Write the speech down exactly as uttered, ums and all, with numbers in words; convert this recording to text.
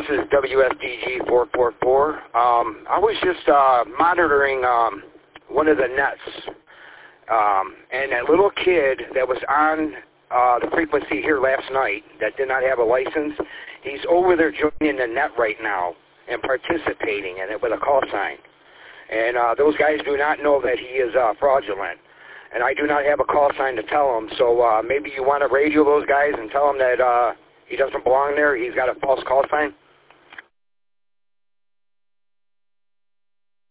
this is W S D G four four four. Um, I was just uh, monitoring um, one of the nets, um, and that little kid that was on uh, the frequency here last night that did not have a license, he's over there joining the net right now and participating in it with a call sign. And uh, those guys do not know that he is uh, fraudulent. And I do not have a call sign to tell him, so uh, maybe you want to radio those guys and tell them that uh, he doesn't belong there, he's got a false call sign?